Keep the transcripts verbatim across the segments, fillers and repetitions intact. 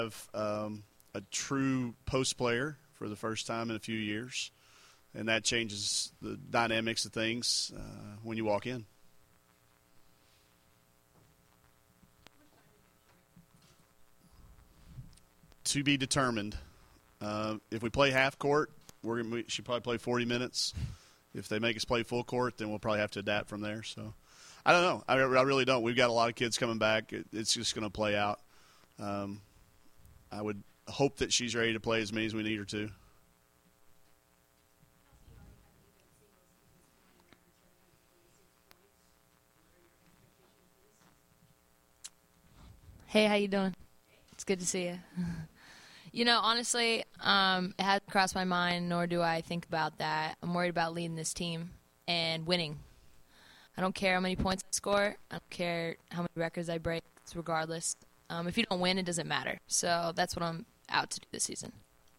have um, a true post player for the first time in a few years, and that changes the dynamics of things uh, when you walk in. To be determined. Uh, if we play half court, we're gonna, we should probably play forty minutes. If they make us play full court, then we'll probably have to adapt from there. So, I don't know. I, I really don't. We've got a lot of kids coming back. It, it's just going to play out. Um, I would hope that she's ready to play as many as we need her to. Hey, how you doing? It's good to see you. You know, honestly, um, it hasn't crossed my mind, nor do I think about that. I'm worried about leading this team and winning. I don't care how many points I score. I don't care how many records I break. It's regardless. Um, if you don't win, it doesn't matter. So that's what I'm out to do this season.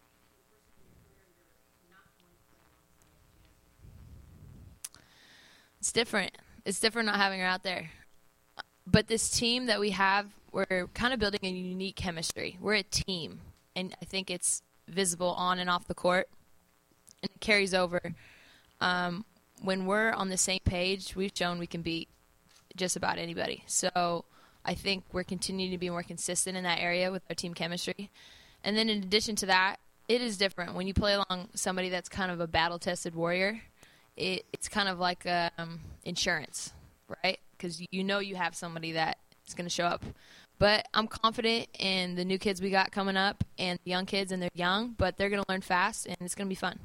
It's different. It's different not having her out there. But this team that we have, we're kind of building a unique chemistry. We're a team. And I think it's visible on and off the court. And it carries over. Um, when we're on the same page, we've shown we can beat just about anybody. So I think we're continuing to be more consistent in that area with our team chemistry. And then in addition to that, it is different. When you play along somebody that's kind of a battle-tested warrior, it, it's kind of like um, insurance, right? Because you know you have somebody that is going to show up. But I'm confident in the new kids we got coming up and the young kids, and they're young, but they're going to learn fast, and it's going to be fun.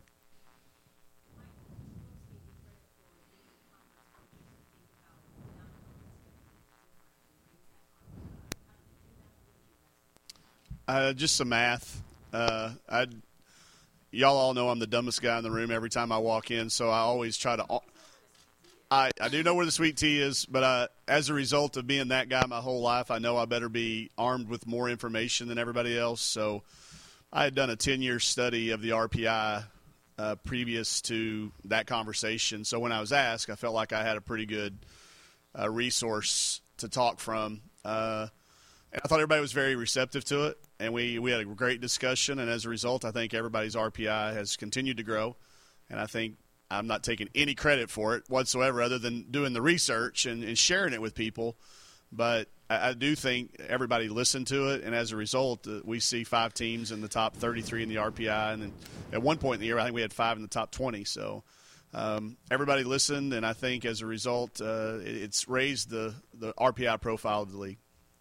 Uh, just some math. Uh, I, y'all all know I'm the dumbest guy in the room every time I walk in, so I always try to – I, I do know where the sweet tea is, but uh, as a result of being that guy my whole life, I know I better be armed with more information than everybody else. So I had done a ten-year study of the R P I uh, previous to that conversation. So when I was asked, I felt like I had a pretty good uh, resource to talk from. Uh, and I thought everybody was very receptive to it, and we, we had a great discussion. And as a result, I think everybody's R P I has continued to grow, and I think I'm not taking any credit for it whatsoever other than doing the research and, and sharing it with people. But I, I do think everybody listened to it, and as a result, uh, we see five teams in the top thirty-three in the R P I. And then at one point in the year, I think we had five in the top twenty. So um, everybody listened, and I think as a result, uh, it, it's raised the, the R P I profile of the league.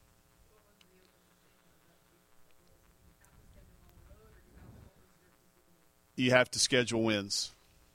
You have to schedule wins.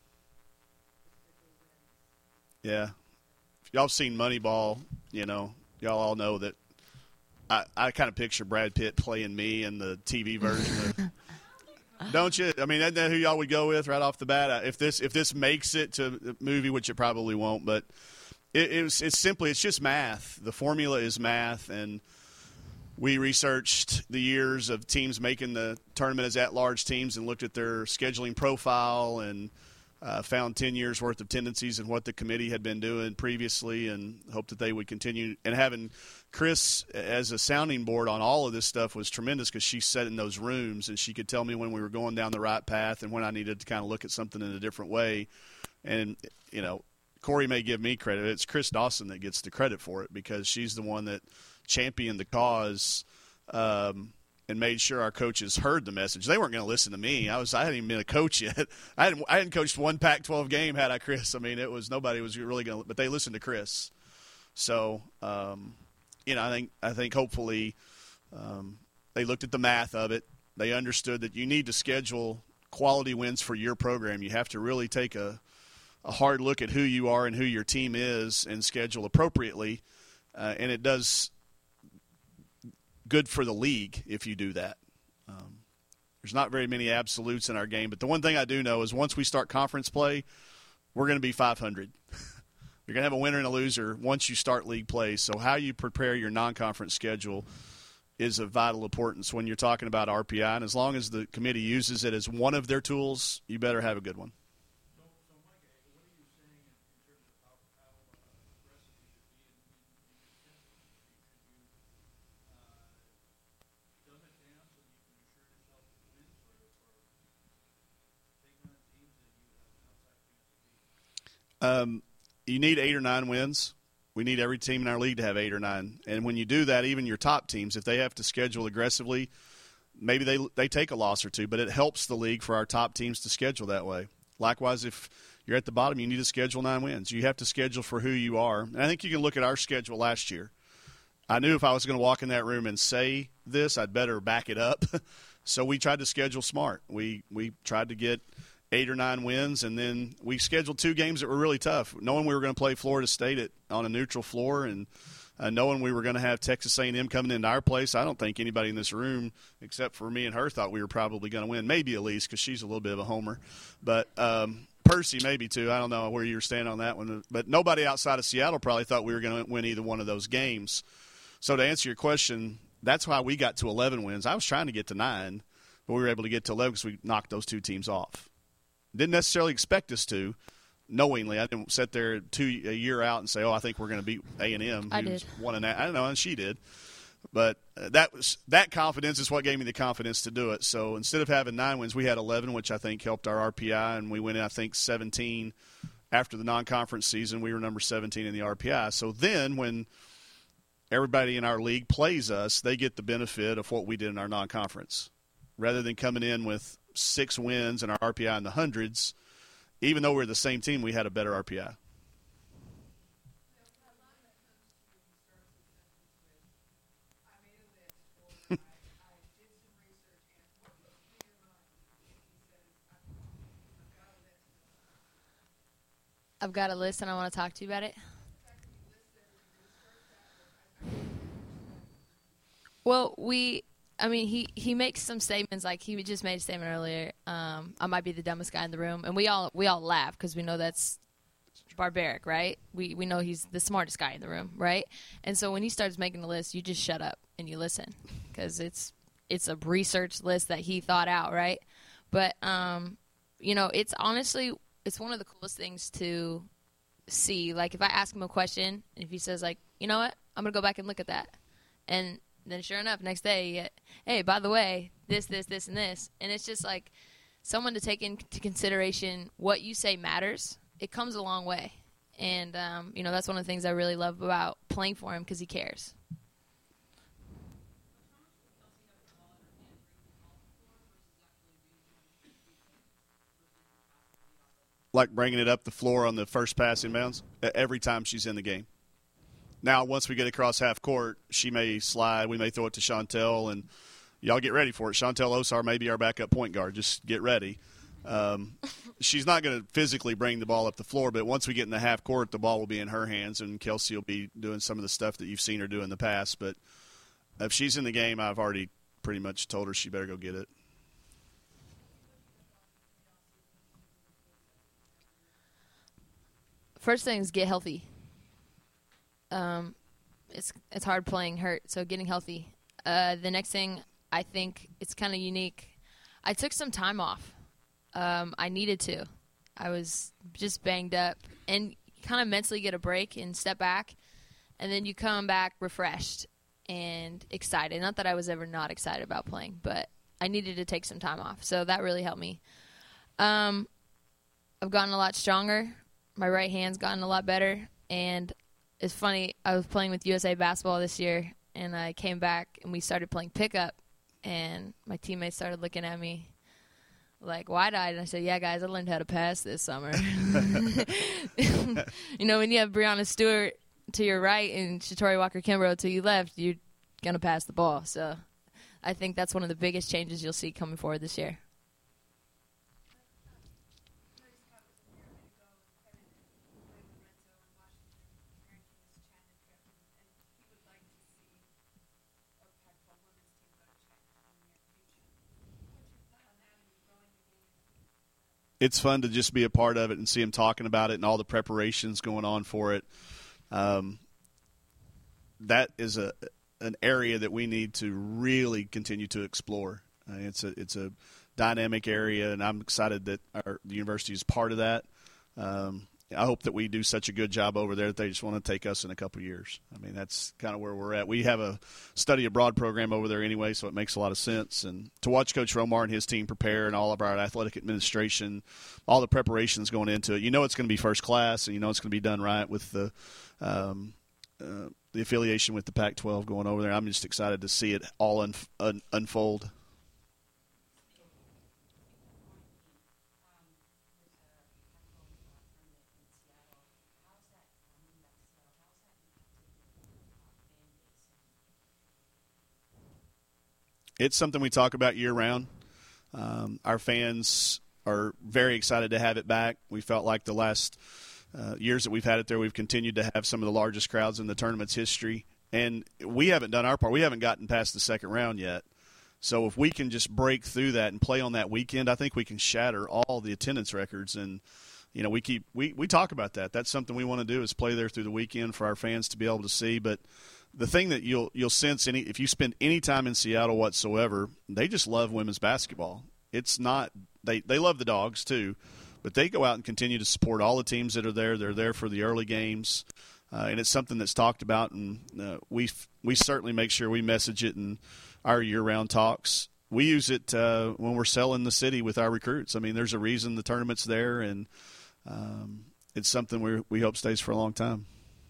Yeah. If y'all have seen Moneyball, you know, y'all all know that I, I kind of picture Brad Pitt playing me in the T V version of, don't you? I mean, isn't that who y'all would go with right off the bat? If this if this makes it to the movie, which it probably won't, but it, it was, it's simply, it's just math. The formula is math, and we researched the years of teams making the tournament as at-large teams and looked at their scheduling profile and Uh, found ten years' worth of tendencies in what the committee had been doing previously, and hoped that they would continue. And having Chris as a sounding board on all of this stuff was tremendous, because she sat in those rooms and she could tell me when we were going down the right path and when I needed to kind of look at something in a different way. And, you know, Corey may give me credit. It's Chris Dawson that gets the credit for it, because she's the one that championed the cause um, and made sure our coaches heard the message. They weren't going to listen to me. I was I hadn't even been a coach yet. I hadn't I hadn't coached one Pac twelve game had I, Chris. I mean, it was nobody was really going to, but they listened to Chris. So, um, you know, I think I think hopefully um, they looked at the math of it. They understood that you need to schedule quality wins for your program. You have to really take a a hard look at who you are and who your team is and schedule appropriately. Uh, and it does good for the league if you do that. Um, there's not very many absolutes in our game, but the one thing I do know is once we start conference play, we're going to be five hundred. You're going to have a winner and a loser once you start league play. So how you prepare your non-conference schedule is of vital importance when you're talking about R P I. And as long as the committee uses it as one of their tools, you better have a good one. Um, you need eight or nine wins. We need every team in our league to have eight or nine. And when you do that, even your top teams, if they have to schedule aggressively, maybe they they take a loss or two, but it helps the league for our top teams to schedule that way. Likewise, if you're at the bottom, you need to schedule nine wins. You have to schedule for who you are. And I think you can look at our schedule last year. I knew if I was going to walk in that room and say this, I'd better back it up. So we tried to schedule smart. We we tried to get eight or nine wins, and then we scheduled two games that were really tough, knowing we were going to play Florida State at, on a neutral floor, and uh, knowing we were going to have Texas A and M coming into our place. I don't think anybody in this room, except for me and her, thought we were probably going to win. Maybe Elise, because she's a little bit of a homer. But um, Percy maybe too. I don't know where you were standing on that one. But nobody outside of Seattle probably thought we were going to win either one of those games. So to answer your question, that's why we got to eleven wins. I was trying to get to nine, but we were able to get to eleven because we knocked those two teams off. Didn't necessarily expect us to, knowingly. I didn't sit there two a year out and say, "Oh, I think we're going to beat A and M." I did. One and I don't know, and she did. But uh, that was that confidence is what gave me the confidence to do it. So instead of having nine wins, we had eleven, which I think helped our R P I, and we went in, I think, seventeen after the non-conference season. We were number seventeen in the R P I. So then when everybody in our league plays us, they get the benefit of what we did in our non-conference. Rather than coming in with six wins and our R P I in the hundreds, even though we're the same team, we had a better R P I. I've got a list, and I want to talk to you about it. Well, we, I mean, he, he makes some statements, like he just made a statement earlier, um, I might be the dumbest guy in the room, and we all we all laugh because we know that's barbaric, right? We we know he's the smartest guy in the room, right? And so when he starts making the list, you just shut up and you listen because it's it's a research list that he thought out, right? But, um, you know, it's honestly, it's one of the coolest things to see. Like, if I ask him a question, and if he says, like, you know what, I'm going to go back and look at that. And then sure enough, next day, you get, hey, by the way, this, this, this, and this. And it's just like someone to take into consideration what you say matters. It comes a long way. And, um, you know, that's one of the things I really love about playing for him because he cares. Like bringing it up the floor on the first pass inbounds every time she's in the game. Now, once we get across half court, she may slide. We may throw it to Chantel, and y'all get ready for it. Chantel Osar may be our backup point guard. Just get ready. Um, she's not going to physically bring the ball up the floor, but once we get in the half court, the ball will be in her hands, and Kelsey will be doing some of the stuff that you've seen her do in the past. But if she's in the game, I've already pretty much told her she better go get it. First thing is get healthy. Um, it's it's hard playing hurt, so getting healthy. Uh, the next thing, I think it's kind of unique. I took some time off. Um, I needed to. I was just banged up, and kind of mentally get a break and step back, and then you come back refreshed and excited. Not that I was ever not excited about playing, but I needed to take some time off, so that really helped me. Um, I've gotten a lot stronger. My right hand's gotten a lot better, and it's funny, I was playing with U S A Basketball this year, and I came back, and we started playing pickup, and my teammates started looking at me like wide-eyed, and I said, yeah, guys, I learned how to pass this summer. You know, when you have Breanna Stewart to your right and Shatori Walker-Kimbrough to your left, you're going to pass the ball. So I think that's one of the biggest changes you'll see coming forward this year. It's fun to just be a part of it and see him talking about it and all the preparations going on for it. Um, that is a an area that we need to really continue to explore. Uh, it's a it's a dynamic area, and I'm excited that our, the university is part of that. Um, I hope that we do such a good job over there that they just want to take us in a couple of years. I mean, that's kind of where we're at. We have a study abroad program over there anyway, so it makes a lot of sense. And to watch Coach Romar and his team prepare and all of our athletic administration, all the preparations going into it, you know it's going to be first class, and you know it's going to be done right with the um, uh, the affiliation with the Pac twelve going over there. I'm just excited to see it all un- un- unfold. It's something we talk about year-round. Um, our fans are very excited to have it back. We felt like the last uh, years that we've had it there, we've continued to have some of the largest crowds in the tournament's history. And we haven't done our part. We haven't gotten past the second round yet. So if we can just break through that and play on that weekend, I think we can shatter all the attendance records. And, you know, we keep we, we talk about that. That's something we want to do is play there through the weekend for our fans to be able to see. But the thing that you'll you'll sense any if you spend any time in Seattle whatsoever, they just love women's basketball. It's not they they love the Dogs too, but they go out and continue to support all the teams that are there. They're there for the early games, uh, and it's something that's talked about, and uh, we we certainly make sure we message it in our year-round talks. We use it uh, when we're selling the city with our recruits. I mean, there's a reason the tournament's there, and um, it's something we we hope stays for a long time.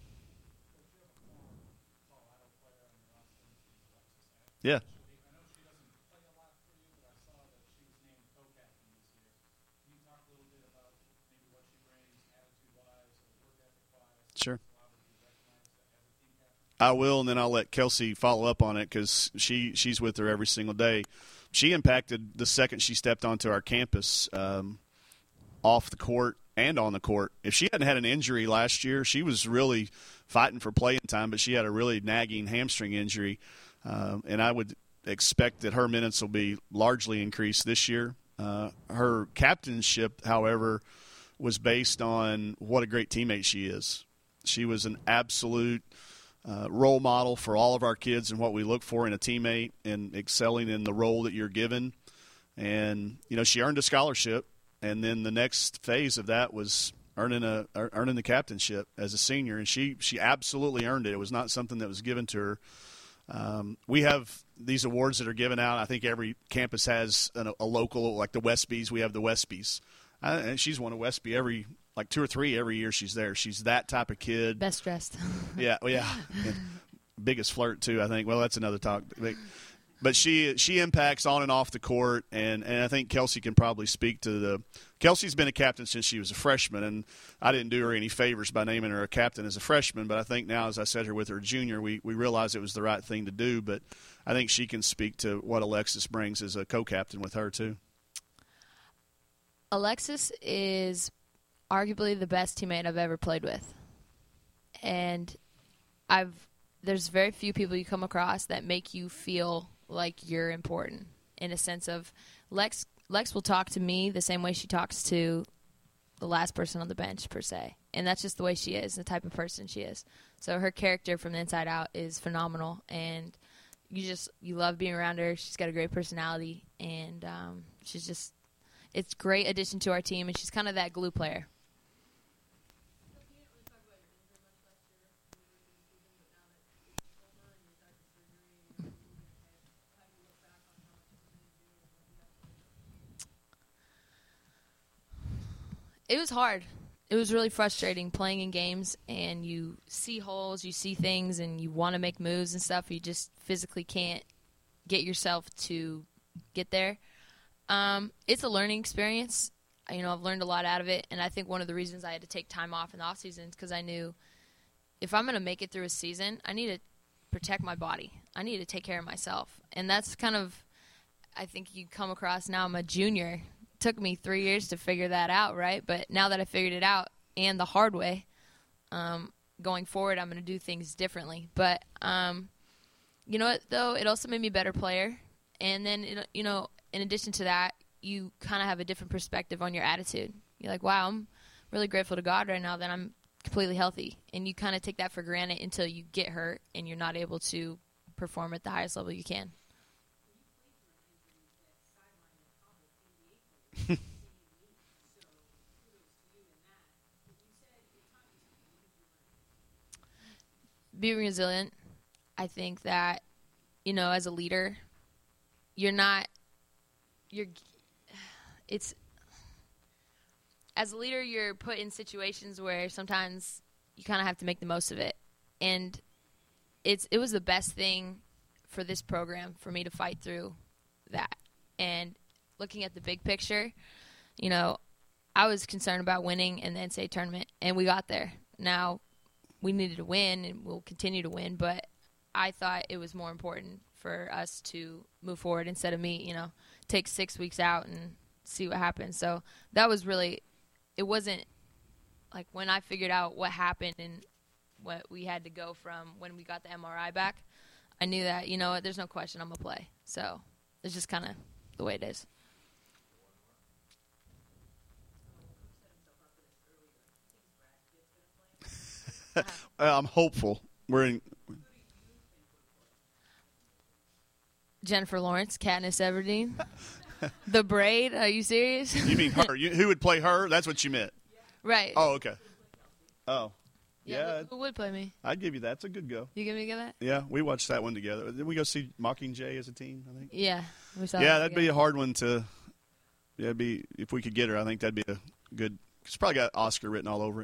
Yeah. Sure. I will, and then I'll let Kelsey follow up on it because she, she's with her every single day. She impacted the second she stepped onto our campus um, off the court and on the court. If she hadn't had an injury last year, she was really fighting for playing time, but she had a really nagging hamstring injury. Um, and I would expect that her minutes will be largely increased this year. Uh, her captainship, however, was based on what a great teammate she is. She was an absolute uh, role model for all of our kids and what we look for in a teammate and excelling in the role that you're given. And, you know, she earned a scholarship, and then the next phase of that was earning a earning the captainship as a senior, and she, she absolutely earned it. It was not something that was given to her. Um, we have these awards that are given out. I think every campus has an, a local, like the Westbys. We have the Westbys. I, and she's won a Westby every, like two or three every year she's there. She's that type of kid. Best dressed. Yeah, well, yeah. And biggest flirt, too, I think. Well, that's another talk. But she she impacts on and off the court, and, and I think Kelsey can probably speak to the – Kelsey's been a captain since she was a freshman, and I didn't do her any favors by naming her a captain as a freshman, but I think now, as I said her with her junior, we, we realized it was the right thing to do. But I think she can speak to what Alexis brings as a co-captain with her, too. Alexis is arguably the best teammate I've ever played with. And I've there's very few people you come across that make you feel – like you're important in a sense of Lex Lex will talk to me the same way she talks to the last person on the bench per se. And that's just the way she is, the type of person she is. So her character from the inside out is phenomenal, and you just you love being around her. She's got a great personality, and um, she's just it's a great addition to our team, and she's kind of that glue player. It was hard. It was really frustrating playing in games, and you see holes, you see things, and you want to make moves and stuff. You just physically can't get yourself to get there. Um, it's a learning experience. You know, I've learned a lot out of it, and I think one of the reasons I had to take time off in the off season is because I knew if I'm going to make it through a season, I need to protect my body. I need to take care of myself, and that's kind of, I think you come across now. I'm a junior. Took me three years to figure that out, right? But now that I figured it out, and the hard way, um, going forward, I'm going to do things differently. But um, you know what, though? It also made me a better player. And then, it, you know, in addition to that, you kind of have a different perspective on your attitude. You're like, wow, I'm really grateful to God right now that I'm completely healthy. And you kind of take that for granted until you get hurt and you're not able to perform at the highest level you can. be resilient. I think that, you know, as a leader, you're not, you're, it's, as a leader, you're put in situations where sometimes you kind of have to make the most of it. And it's, it was the best thing for this program for me to fight through that. And looking at the big picture, you know, I was concerned about winning in the N C double A tournament, and we got there. Now, we needed to win, and we'll continue to win, but I thought it was more important for us to move forward instead of me, you know, take six weeks out and see what happens. So that was really, it wasn't like when I figured out what happened and what we had to go from when we got the M R I back, I knew that, you know what, there's no question I'm going to play. So it's just kind of the way it is. I'm hopeful. We're in. Jennifer Lawrence, Katniss Everdeen, the braid. Are you serious? You mean her? You, who would play her? That's what you meant. Right. Oh, okay. Oh, yeah. yeah. Who, who would play me? I'd give you that. It's a good go. You give me a that? Yeah, we watched that one together. Did we go see Mockingjay as a team? I think. Yeah. We saw yeah, that that'd together. be a hard one to. Yeah, it'd be if we could get her. I think that'd be a good. It's probably got Oscar written all over it.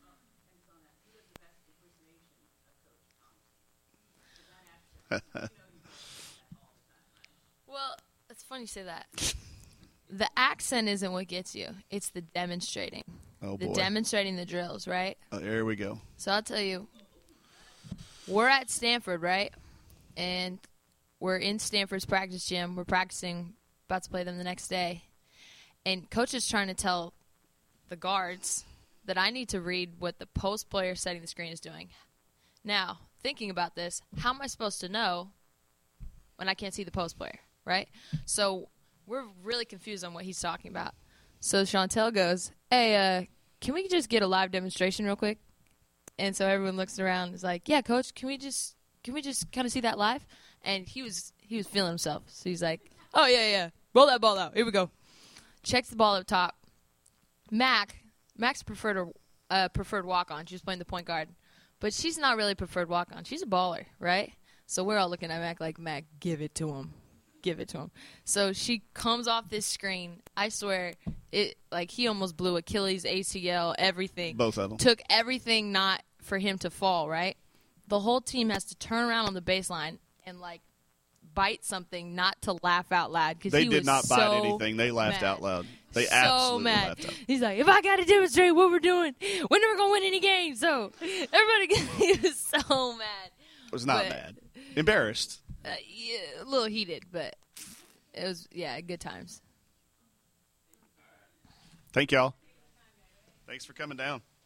Well, it's funny you say that. The accent isn't what gets you. It's the demonstrating. Oh, the boy. demonstrating the drills, right? Oh, there we go. So I'll tell you, we're at Stanford, right? And we're in Stanford's practice gym. We're practicing, about to play them the next day. And coach is trying to tell the guards that I need to read what the post player setting the screen is doing. Now, thinking about this, how am I supposed to know when I can't see the post player, right? So we're really confused on what he's talking about. So Chantel goes, hey, uh, can we just get a live demonstration real quick? And so everyone looks around and is like, yeah, coach, can we just can we just kind of see that live? And he was he was feeling himself. So he's like, oh, yeah, yeah, roll that ball out. Here we go. Checks the ball up top. Mac, Mac's preferred a uh, preferred walk-on. She was playing the point guard. But she's not really preferred walk-on. She's a baller, right? So we're all looking at Mac like, Mac, give it to him. Give it to him. So she comes off this screen. I swear, it like he almost blew Achilles, A C L, everything. Both of them. Took everything not for him to fall, right? The whole team has to turn around on the baseline and, like, bite something not to laugh out loud. They he did was not so bite anything. They laughed mad. out loud. They so absolutely mad. laughed out. He's like, if I got to demonstrate what we're doing, we're never going to win any games. So everybody, he was so mad. It was not But- bad. Embarrassed. Uh, yeah, a little heated, but it was, yeah, good times. Thank y'all. Thanks for coming down.